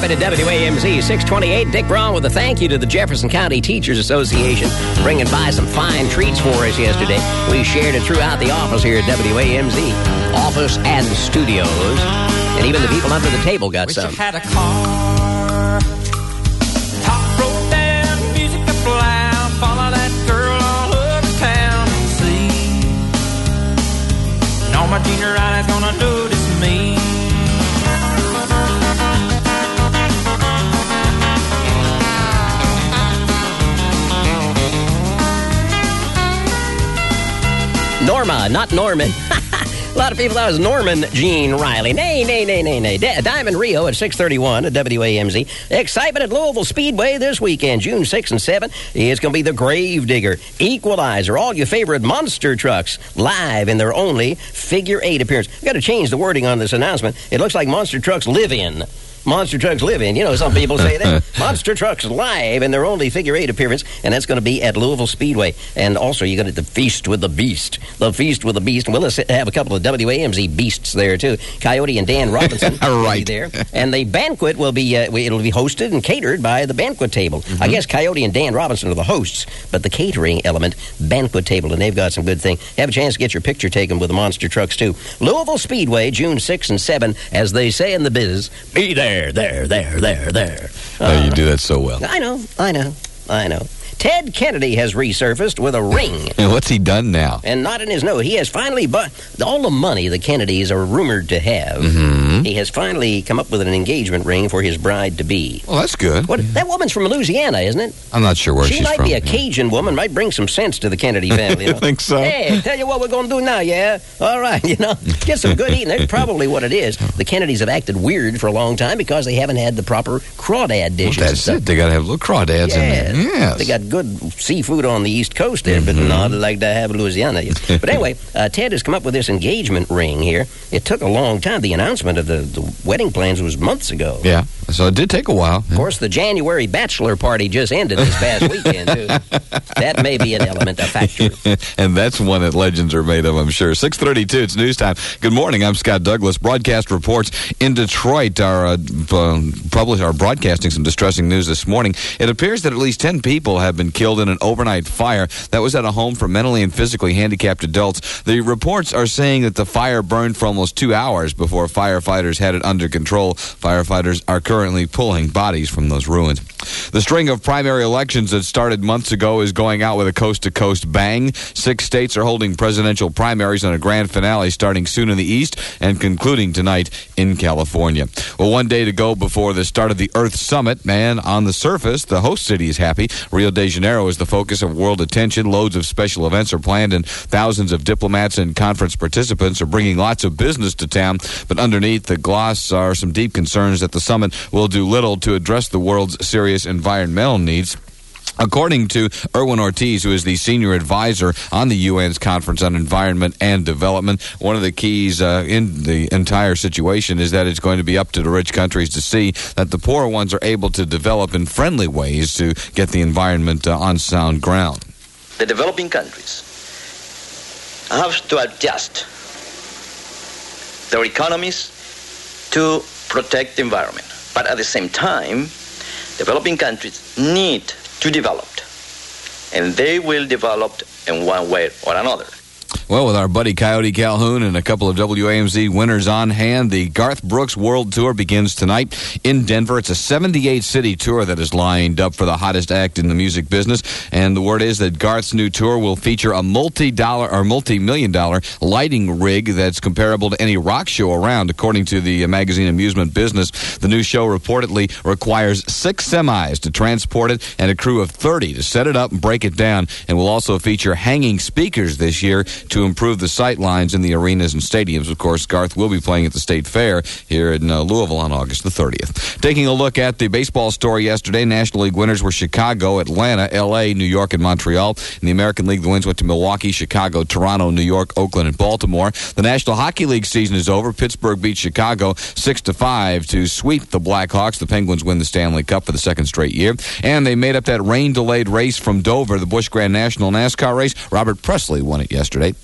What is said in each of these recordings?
to WAMZ 628. Dick Braun with a thank you to the Jefferson County Teachers Association bringing by some fine treats for us yesterday. We shared it throughout the office here at WAMZ. Office and studios. And even the people under the table got some. Wish I had a car. Top road down, music up loud. Follow that girl all over town. See, and all my junior high is gonna do this to me. Norma, not Norman. A lot of people thought it was Norman Gene Riley. Nay. Diamond Rio at 6:31 at WAMZ. Excitement at Louisville Speedway this weekend, June 6 and 7. It's going to be the Gravedigger, Equalizer, all your favorite monster trucks live in their only figure 8 appearance. We've got to change the wording on this announcement. It looks like monster trucks live in. Monster Trucks live in. You know, some people say that. Monster Trucks live in their only figure 8 appearance, and that's going to be at Louisville Speedway. And also, you're going to Feast with the Beast. The Feast with the Beast. And we'll have a couple of WAMZ beasts there, too. Coyote and Dan Robinson will be there. And the banquet will be, it'll be hosted and catered by the banquet table. I guess Coyote and Dan Robinson are the hosts, but the catering element, banquet table, and they've got some good thing. Have a chance to get your picture taken with the Monster Trucks, too. Louisville Speedway, June 6 and 7, as they say in the biz, be there. There. Oh, you do that so well. I know. Ted Kennedy has resurfaced with a ring. And what's he done now? And not in his note. He has finally bought all the money the Kennedys are rumored to have. He has finally come up with an engagement ring for his bride-to-be. Well, that's good. That woman's from Louisiana, isn't it? I'm not sure where she's from. She might be a Cajun woman, might bring some sense to the Kennedy family. You think so? Hey, tell you what we're going to do now, yeah? All right, get some good eating. That's probably what it is. The Kennedys have acted weird for a long time because they haven't had the proper crawdad dishes. Well, that's it. They got to have little crawdads in there. Yes. They got good seafood on the East Coast there, but not like they have in Louisiana. But anyway, Ted has come up with this engagement ring here. It took a long time. The announcement of the wedding plans was months ago. Yeah, so it did take a while. Of course, the January bachelor party just ended this past weekend, too. That may be an element, a factor. And that's one that legends are made of, I'm sure. 6:32, it's news time. Good morning, I'm Scott Douglas. Broadcast reports in Detroit are broadcasting some distressing news this morning. It appears that at least 10 people have been killed in an overnight fire that was at a home for mentally and physically handicapped adults. The reports are saying that the fire burned for almost 2 hours before firefighters had it under control. Firefighters are currently pulling bodies from those ruins. The string of primary elections that started months ago is going out with a coast-to-coast bang. 6 states are holding presidential primaries on a grand finale starting soon in the East and concluding tonight in California. Well, one day to go before the start of the Earth Summit, and on the surface, the host city is happy. Rio de Janeiro is the focus of world attention. Loads of special events are planned, and thousands of diplomats and conference participants are bringing lots of business to town. But underneath the gloss are some deep concerns that the summit will do little to address the world's serious environmental needs. According to Erwin Ortiz, who is the senior advisor on the UN's Conference on Environment and Development, one of the keys in the entire situation is that it's going to be up to the rich countries to see that the poor ones are able to develop in friendly ways to get the environment on sound ground. The developing countries have to adjust their economies to protect the environment. But at the same time, developing countries need to develop, and they will develop in one way or another. Well, with our buddy Coyote Calhoun and a couple of WAMZ winners on hand, the Garth Brooks World Tour begins tonight in Denver. It's a 78-city tour that is lined up for the hottest act in the music business. And the word is that Garth's new tour will feature a multi-million-dollar lighting rig that's comparable to any rock show around. According to the magazine Amusement Business, the new show reportedly requires 6 semis to transport it and a crew of 30 to set it up and break it down, and will also feature hanging speakers this year to improve the sight lines in the arenas and stadiums. Of course, Garth will be playing at the State Fair here in Louisville on August the 30th. Taking a look at the baseball story yesterday, National League winners were Chicago, Atlanta, L.A., New York, and Montreal. In the American League, the wins went to Milwaukee, Chicago, Toronto, New York, Oakland, and Baltimore. The National Hockey League season is over. Pittsburgh beat Chicago 6-5 to sweep the Blackhawks. The Penguins win the Stanley Cup for the second straight year. And they made up that rain-delayed race from Dover, the Busch Grand National NASCAR race. Robert Presley won it yesterday.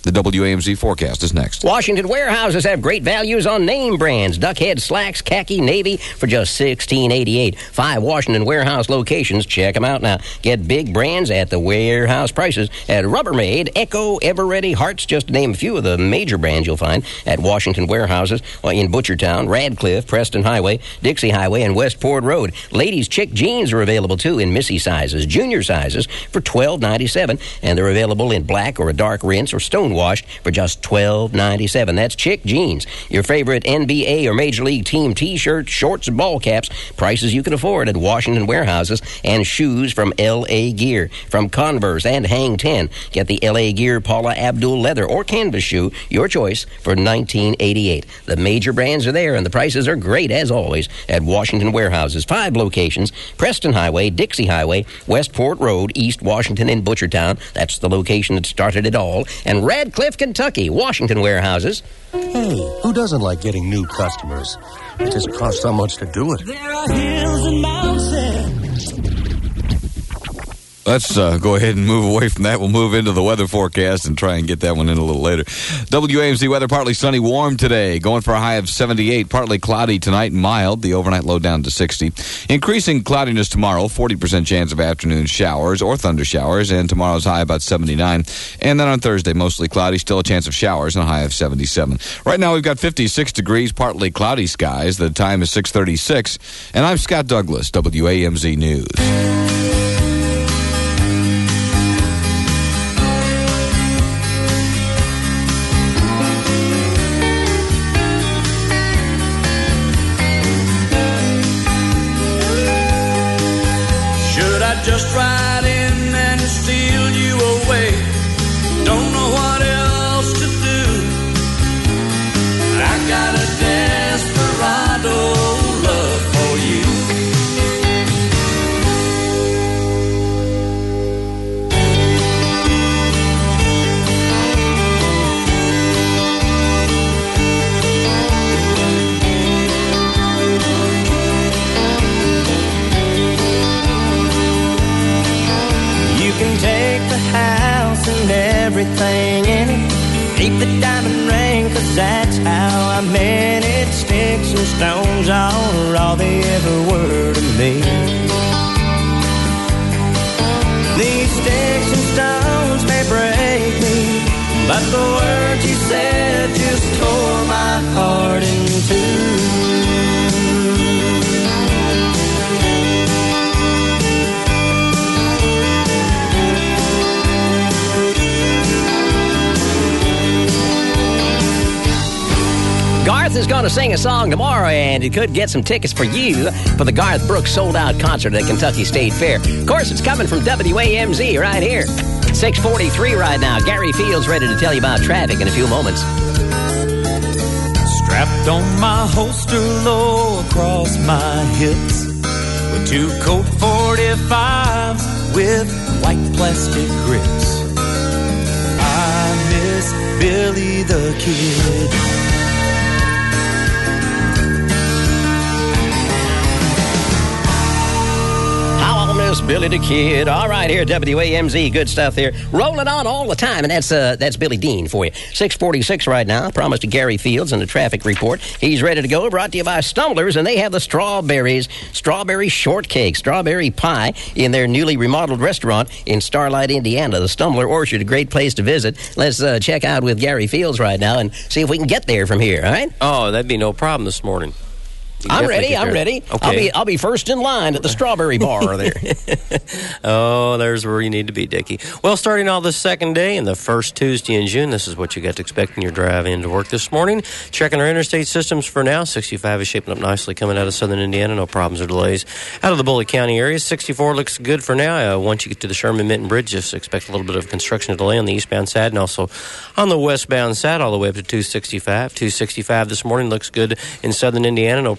The WAMZ forecast is next. Washington warehouses have great values on name brands. Duckhead slacks, khaki, navy for just $16.88. 5 Washington warehouse locations. Check them out now. Get big brands at the warehouse prices at Rubbermaid, Echo, Everready, Hearts, just to name a few of the major brands you'll find at Washington warehouses in Butchertown, Radcliffe, Preston Highway, Dixie Highway, and Westport Road. Ladies' chick jeans are available too in Missy sizes, junior sizes for $12.97, and they're available in black or a dark rinse or stone washed for just $12.97. That's chick jeans. Your favorite NBA or Major League team T-shirts, shorts, and ball caps, prices you can afford at Washington warehouses, and shoes from L.A. Gear. From Converse and Hang 10, get the L.A. Gear Paula Abdul leather or canvas shoe, your choice, for $19.88. The major brands are there, and the prices are great, as always, at Washington warehouses. 5 locations: Preston Highway, Dixie Highway, Westport Road, East Washington, and Butchertown. That's the location that started it all. And Radcliffe, Kentucky, Washington warehouses. Hey, who doesn't like getting new customers? It just costs so much to do it. There are hills and mountains. Let's go ahead and move away from that. We'll move into the weather forecast and try and get that one in a little later. WAMZ weather, partly sunny, warm today. Going for a high of 78. Partly cloudy tonight, mild. The overnight low down to 60. Increasing cloudiness tomorrow. 40% chance of afternoon showers or thunder showers. And tomorrow's high about 79. And then on Thursday, mostly cloudy. Still a chance of showers and a high of 77. Right now, we've got 56 degrees, partly cloudy skies. The time is 6:36. And I'm Scott Douglas, WAMZ News. Just ride in and steal you away. Don't know what else to do. I got a desperado love for you. Take the house and everything in it. Keep the diamond ring, 'cause that's how I meant it. Sticks and stones are all they ever were to me. These sticks and stones may break me, but the words you said just tore my heart in two. Garth is going to sing a song tomorrow, and he could get some tickets for you for the Garth Brooks sold-out concert at Kentucky State Fair. Of course, it's coming from WAMZ right here. 6:43 right now. Gary Fields ready to tell you about traffic in a few moments. Strapped on my holster low across my hips with 2 Colt 45s with white plastic grips. I miss Billy the Kid. Billy the Kid. All right, here at WAMZ. Good stuff there. Rolling on all the time, and that's Billy Dean for you. 6:46 right now. Promised to Gary Fields in the traffic report. He's ready to go. Brought to you by Stumblers, and they have the strawberry shortcake, strawberry pie in their newly remodeled restaurant in Starlight, Indiana. The Stumbler Orchard, a great place to visit. Let's check out with Gary Fields right now and see if we can get there from here, all right? Oh, that'd be no problem this morning. I'm ready. Okay. I'll be first in line at the strawberry bar there. Oh, there's where you need to be, Dickie. Well, starting out the second day and the first Tuesday in June, this is what you got to expect in your drive into work this morning. Checking our interstate systems for now. 65 is shaping up nicely coming out of southern Indiana. No problems or delays. Out of the Bullitt County area, 64 looks good for now. Once you get to the Sherman-Minton Bridge, just expect a little bit of construction delay on the eastbound side and also on the westbound side all the way up to 265. 265 this morning looks good in southern Indiana. No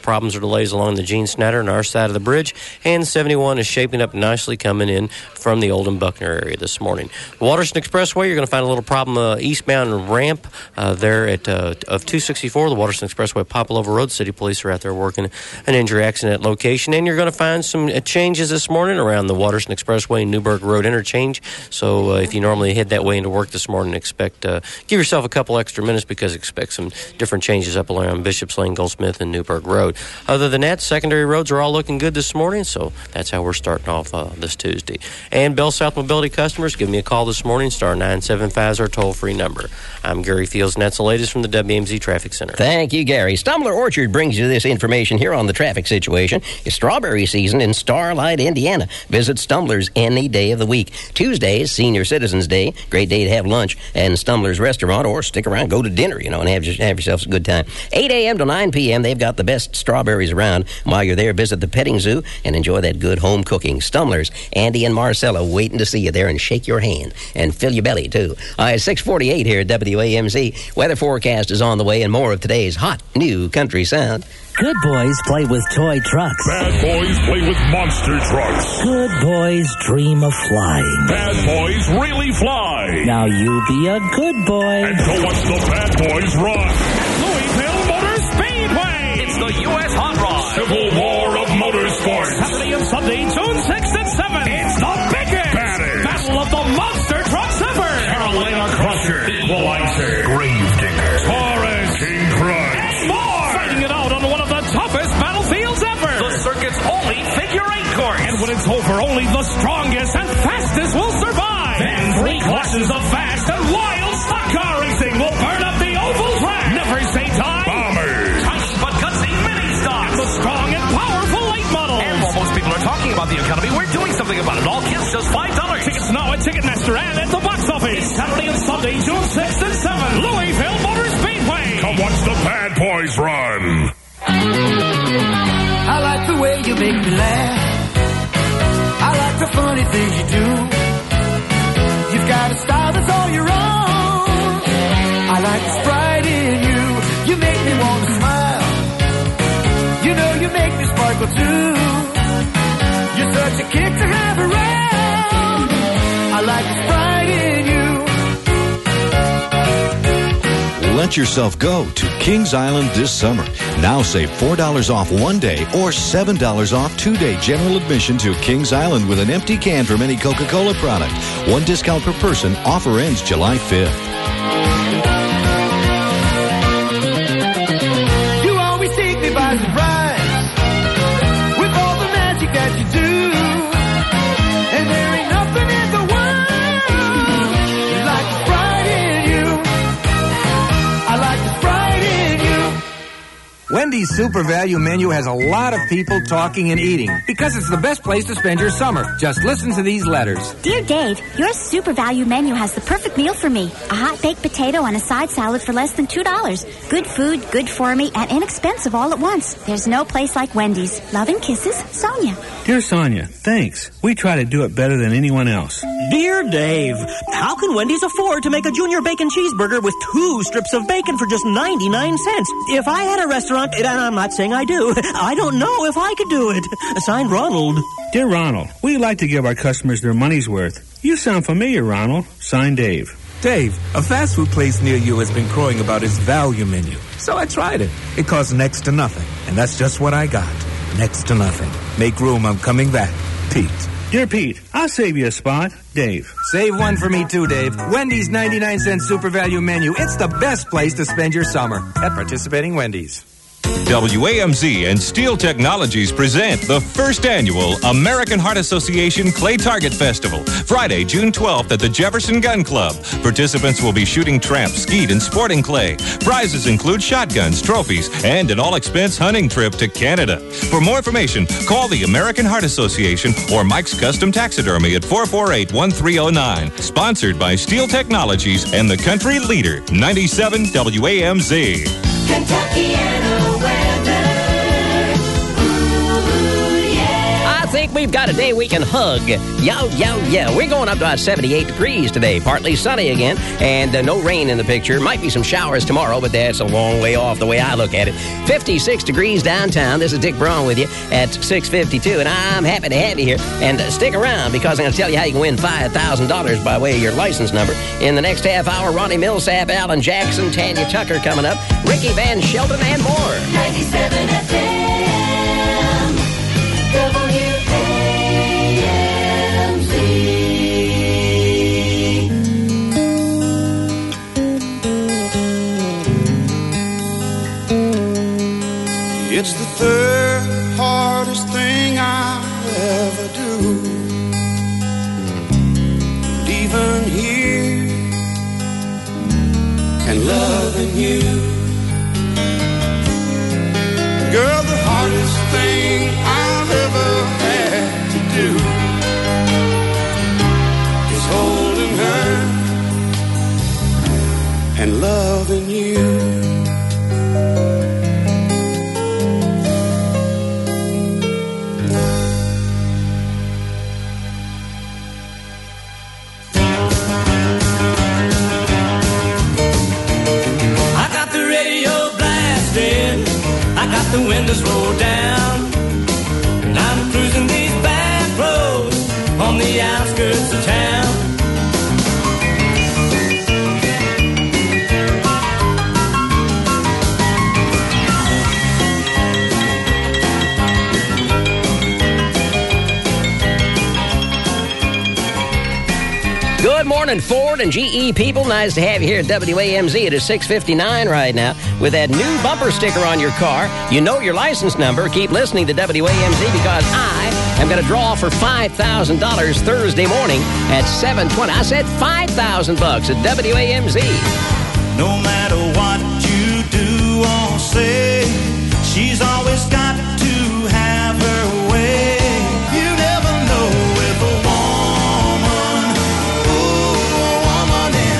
problems or delays along the Gene Snyder and our side of the bridge. And 71 is shaping up nicely coming in from the Oldham Buckner area this morning. The Waterston Expressway, you're going to find a little problem eastbound ramp there at of 264, the Waterston Expressway, Popolover Road. City Police are out there working an injury accident location. And you're going to find some changes this morning around the Waterston Expressway and Newburgh Road interchange. So if you normally head that way into work this morning, give yourself a couple extra minutes because expect some different changes up around Bishop's Lane, Goldsmith, and Newburgh Road. Other than that, secondary roads are all looking good this morning, so that's how we're starting off this Tuesday. And Bell South Mobility customers, give me a call this morning. Star 975 is our toll-free number. I'm Gary Fields, and that's the latest from the WMZ Traffic Center. Thank you, Gary. Stumbler Orchard brings you this information here on the traffic situation. It's strawberry season in Starlight, Indiana. Visit Stumbler's any day of the week. Tuesday is Senior Citizens Day. Great day to have lunch at Stumbler's restaurant, or stick around, go to dinner, and have yourself a good time. 8 a.m. to 9 p.m., they've got the best strawberries around. While you're there, visit the petting zoo and enjoy that good home cooking. Stumbler's, Andy and Marcella waiting to see you there and shake your hand and fill your belly, too. It's 6:48 here at WAMZ. Weather forecast is on the way and more of today's hot new country sound. Good boys play with toy trucks. Bad boys play with monster trucks. Good boys dream of flying. Bad boys really fly. Now you be a good boy. And go watch the bad boys run. Louisville Motor Speedway. It's the U.S. Hot Rod Civil War of Motorsports. Saturday and Sunday, June 6th and 7th. It's the biggest battle of the monster trucks ever. Carolina Crusher, Equalizer, Gravedigger, Taurus, King Crunch, and more. Fighting it out on one of the toughest battlefields ever. The circuit's only figure-8 course. And when it's over, only the strongest and fastest will survive. Then 3 classes of fast and wild stock car racing will burn up the oval track. Never say die. Bombers, Tiny but gutsy mini stocks. And the strong and powerful late models. And while most people are talking about the economy, we're doing something about it. All kids just $5. Tickets now at Ticketmaster and at the box office. It's Saturday and Sunday, June 6th and 7th. Louisville Motor Speedway. come watch the bad boys run. I like the way you make me laugh. I like the funny things you do. You've got a style that's all your own. I like the pride in you. You make me want to smile. You know you make me sparkle too. You're such a kick to have around. I like the pride in you. Let yourself go to Kings Island this summer. Now save $4 off one day or $7 off 2-day general admission to Kings Island with an empty can from any Coca-Cola product. One discount per person. Offer ends July 5th. You always take me by surprise with all the magic that you do. And there ain't nothing in the world like the pride in you. I like the pride in you. Wendy's Super Value Menu has a lot of people talking and eating because it's the best place to spend your summer. Just listen to these letters. Dear Dave, your Super Value Menu has the perfect meal for me. A hot baked potato and a side salad for less than $2. Good food, good for me, and inexpensive all at once. There's no place like Wendy's. Love and kisses, Sonia. Dear Sonia, thanks. We try to do it better than anyone else. Dear Dave, how can Wendy's afford to make a junior bacon cheeseburger with 2 strips of bacon for just 99 cents? If I had a restaurant, and I'm not saying I do, I don't know if I could do it. Signed, Ronald. Dear Ronald, we like to give our customers their money's worth. You sound familiar, Ronald. Signed, Dave. Dave, a fast food place near you has been crowing about its value menu. So I tried it. It costs next to nothing. And that's just what I got. Next to nothing. Make room, I'm coming back. Pete. Dear Pete, I'll save you a spot. Dave. Save one for me too, Dave. Wendy's 99-cent Super Value Menu. It's the best place to spend your summer at participating Wendy's. WAMZ and Steel Technologies present the first annual American Heart Association Clay Target Festival, Friday, June 12th at the Jefferson Gun Club. Participants will be shooting tramp, skeet, and sporting clay. Prizes include shotguns, trophies, and an all-expense hunting trip to Canada. For more information, call the American Heart Association or Mike's Custom Taxidermy at 448-1309. Sponsored by Steel Technologies and the country leader, 97 WAMZ. Kentuckiana weather. Ooh, yeah. I think think we've got a day we can hug. Yeah. We're going up to about 78 degrees today. Partly sunny again, and no rain in the picture. Might be some showers tomorrow, but that's a long way off the way I look at it. 56 degrees downtown. This is Dick Braun with you at 6:52, and I'm happy to have you here. And stick around, because I'm going to tell you how you can win $5,000 by way of your license number. In the next half hour, Ronnie Millsap, Alan Jackson, Tanya Tucker coming up, Ricky Van Shelton, and more. 97 FM, WAMC. It's the third hardest thing I'll ever do. Leaving here and loving you. Girl, the hardest thing I've ever had to do is holding her and loving you. The windows roll down, and I'm cruising these back roads on the outskirts of town. Good morning, Ford and GE people. Nice to have you here at WAMZ. It is 6:59 right now with that new bumper sticker on your car. You know your license number. Keep listening to WAMZ, because I am going to draw for $5,000 Thursday morning at 7:20. I said $5,000 at WAMZ. No matter what you do or say, she's always got to have her way. You never know if a woman in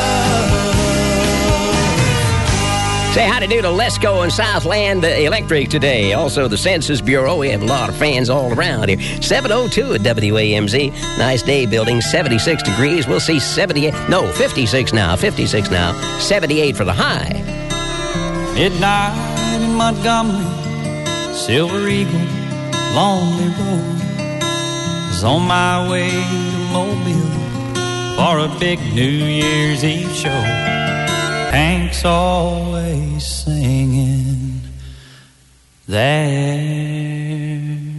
love. Say hi to do to Lesco and Southland Electric today. Also, the Census Bureau. We have a lot of fans all around here. 7:02 at WAMZ. Nice day building. 76 degrees. We'll see 56 now. 78 for the high. Midnight in Montgomery, Silver Eagle, Lonely Road. Was on my way to Mobile for a big New Year's Eve show. Hank's always singing there.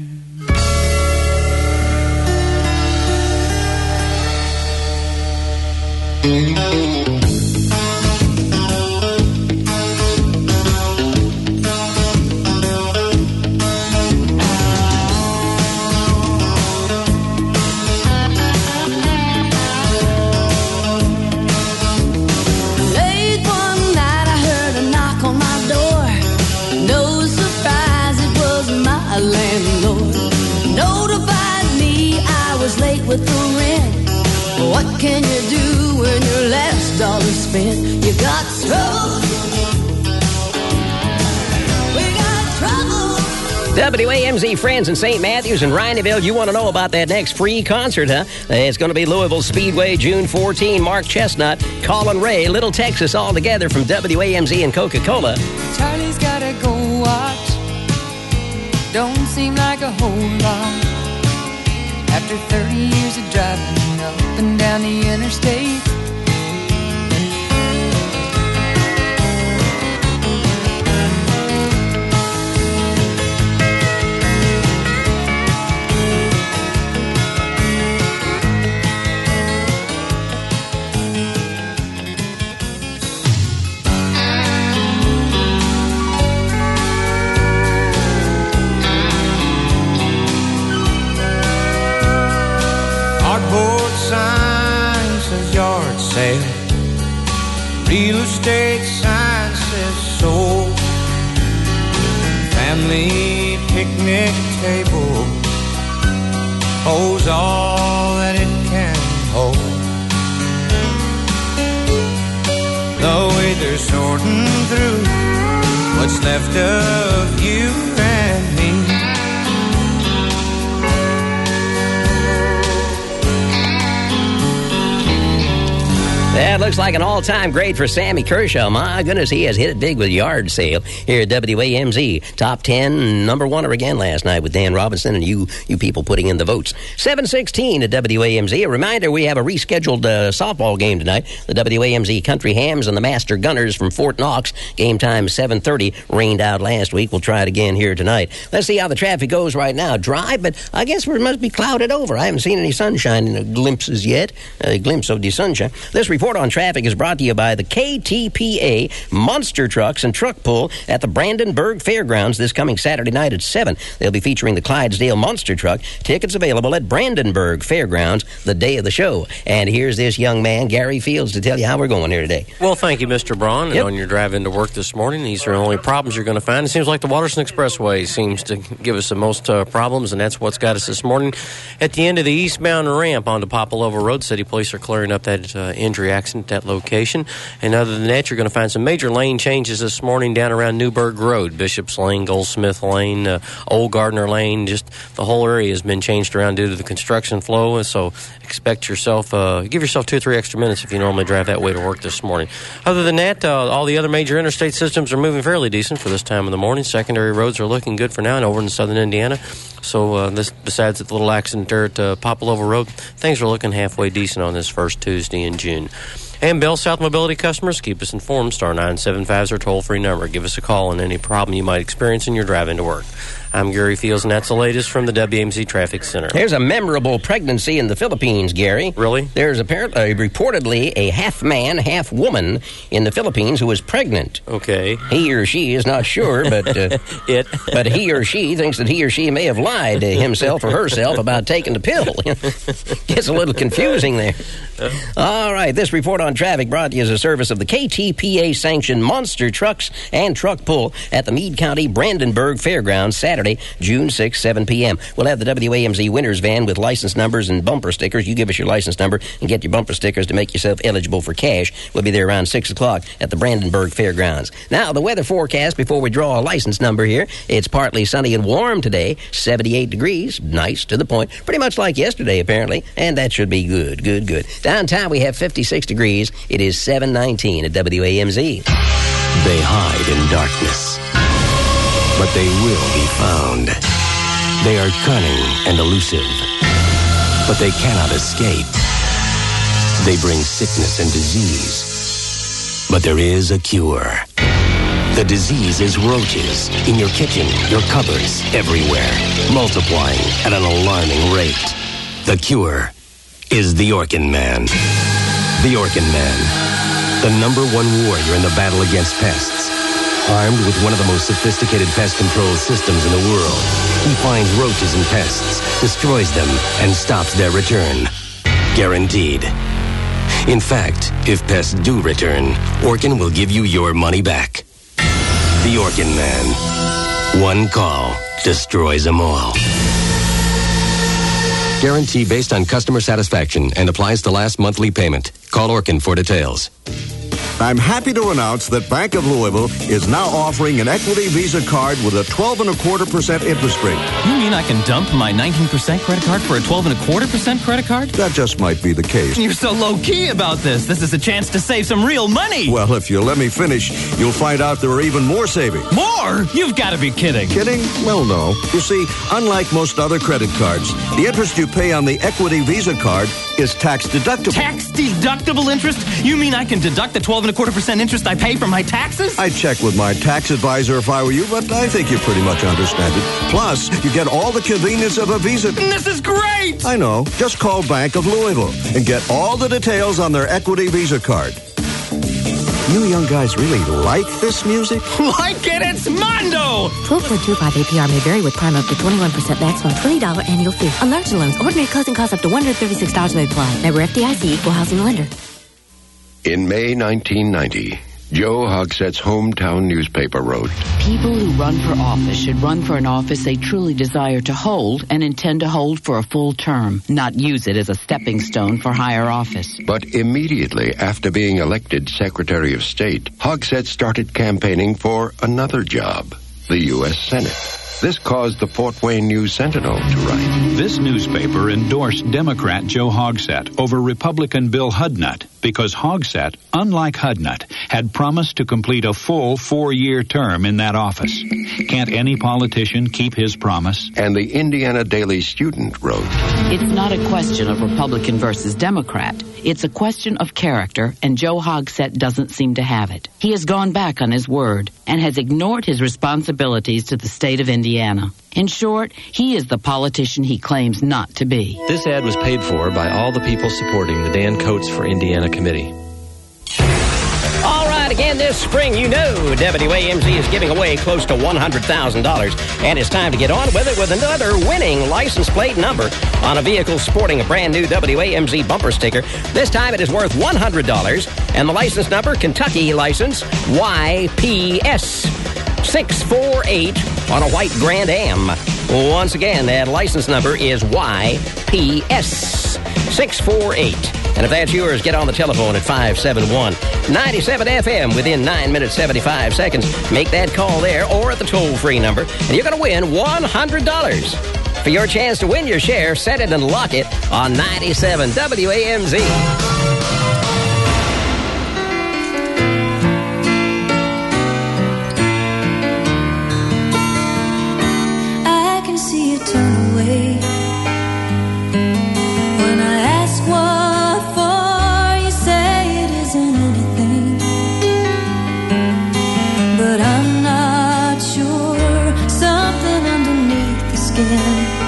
With the rent, what can you do when your last dollar's spent? You got trouble. We got trouble. WAMZ friends in St. Matthews and Rhineville, you want to know about that next free concert, huh? It's going to be Louisville Speedway, June 14. Mark Chestnut, Colin Ray, Little Texas, all together from WAMZ and Coca-Cola. Charlie's gotta go watch. Don't seem like a whole lot. After 30 years of driving up and down the interstate, Cardboard sign says yard sale. Real estate sign says sold. Family picnic table holds all that it can hold. The way they're sorting through what's left of you and me. That looks like an all-time great for Sammy Kershaw. My goodness, he has hit it big with Yard Sale here at WAMZ. Top 10, number one again last night with Dan Robinson and you people putting in the votes. 7:16 at WAMZ. A reminder, we have a rescheduled softball game tonight. The WAMZ Country Hams and the Master Gunners from Fort Knox. Game time 7:30. Rained out last week. We'll try it again here tonight. Let's see how the traffic goes right now. Dry, but I guess it must be clouded over. I haven't seen any sunshine in the glimpses yet. A glimpse of the sunshine. This report on traffic is brought to you by the KTPA Monster Trucks and Truck Pull at the Brandenburg Fairgrounds this coming Saturday night at 7. They'll be featuring the Clydesdale Monster Truck. Tickets available at Brandenburg Fairgrounds the day of the show. And here's this young man, Gary Fields, to tell you how we're going here today. Well, thank you, Mr. Braun. And on your drive into work this morning, these are the only problems you're going to find. It seems like the Waterston Expressway seems to give us the most problems, and that's what's got us this morning. At the end of the eastbound ramp onto Popolova Road, City Police are clearing up that injury accident at that location. And other than that, you're going to find some major lane changes this morning down around Newburgh Road, Bishop's Lane, Goldsmith Lane, Old Gardner Lane. Just the whole area has been changed around due to the construction flow. So expect yourself, give yourself 2 or 3 extra minutes if you normally drive that way to work this morning. Other than that, all the other major interstate systems are moving fairly decent for this time of the morning. Secondary roads are looking good for now and over in southern Indiana. So besides the little accident there at Popolova Road, things are looking halfway decent on this first Tuesday in June. And Bell South Mobility customers, keep us informed. Star 975 is our toll-free number. Give us a call on any problem you might experience in your drive into work. I'm Gary Fields, and that's the latest from the WAMZ Traffic Center. There's a memorable pregnancy in the Philippines, Gary. Really? There's apparently, reportedly, a half-man, half-woman in the Philippines who is pregnant. Okay. He or she is not sure, but but he or she thinks that he or she may have lied to himself or herself about taking the pill. Gets a little confusing there. All right, this report on traffic brought to you as a service of the KTPA-sanctioned Monster Trucks and Truck Pull at the Meade County Brandenburg Fairgrounds, Saturday, June 6, 7 p.m. We'll have the WAMZ winners van with license numbers and bumper stickers. You give us your license number and get your bumper stickers to make yourself eligible for cash. We'll be there around 6 o'clock at the Brandenburg Fairgrounds. Now, the weather forecast before we draw a license number here. It's partly sunny and warm today, 78 degrees, nice to the point, pretty much like yesterday, apparently, and that should be good, good, good. Downtown, we have 56 degrees. It is 7:19 at WAMZ. They hide in darkness, but they will be found. They are cunning and elusive, but they cannot escape. They bring sickness and disease, but there is a cure. The disease is roaches in your kitchen, your cupboards, everywhere, multiplying at an alarming rate. The cure is the Orkin Man. The Orkin Man, the #1 warrior in the battle against pests. Armed with one of the most sophisticated pest control systems in the world, he finds roaches and pests, destroys them, and stops their return. Guaranteed. In fact, if pests do return, Orkin will give you your money back. The Orkin Man. One call destroys them all. Guarantee based on customer satisfaction and applies to last monthly payment. Call Orkin for details. I'm happy to announce that Bank of Louisville is now offering an Equity Visa card with a 12.25% interest rate. You mean I can dump my 19% credit card for a 12.25% credit card? That just might be the case. You're so low-key about this. This is a chance to save some real money. Well, if you'll let me finish, you'll find out there are even more savings. More? You've got to be kidding. Kidding? Well, no. You see, unlike most other credit cards, the interest you pay on the Equity Visa card is tax deductible. Tax deductible interest? You mean I can deduct the 12.25% interest I pay from my taxes? I'd check with my tax advisor if I were you, but I think you pretty much understand it. Plus, you get all the convenience of a Visa. This is great! I know. Just call Bank of Louisville and get all the details on their Equity Visa card. You young guys really like this music? Like it? It's Mondo! 12.25 APR may vary with prime up to 21% maximum $20 annual fee. On larger loans, ordinary closing costs up to $136 may apply. Member FDIC, equal housing lender. In May 1990, Joe Hogsett's hometown newspaper wrote, "People who run for office should run for an office they truly desire to hold and intend to hold for a full term, not use it as a stepping stone for higher office." But immediately after being elected Secretary of State, Hogsett started campaigning for another job. the U.S. Senate. This caused the Fort Wayne News Sentinel to write. This newspaper endorsed Democrat Joe Hogsett over Republican Bill Hudnut because Hogsett, unlike Hudnut, had promised to complete a full 4-year term in that office. Can't any politician keep his promise? And the Indiana Daily Student wrote, It's not a question of Republican versus Democrat. It's a question of character, and Joe Hogsett doesn't seem to have it. He has gone back on his word and has ignored his responsibilities to the state of Indiana. In short, he is the politician he claims not to be. This ad was paid for by all the people supporting the Dan Coates for Indiana Committee. All right, again this spring, you know WAMZ is giving away close to $100,000. And it's time to get on with it with another winning license plate number on a vehicle sporting a brand new WAMZ bumper sticker. This time it is worth $100. And the license number, Kentucky license, YPS 648 on a white Grand Am. Once again, that license number is YPS 648. And if that's yours, get on the telephone at 571-97 FM within 9 minutes, 75 seconds. Make that call there or at the toll-free number, and you're going to win $100. For your chance to win your share, set it and lock it on 97 WAMZ. But I'm not sure, something underneath the skin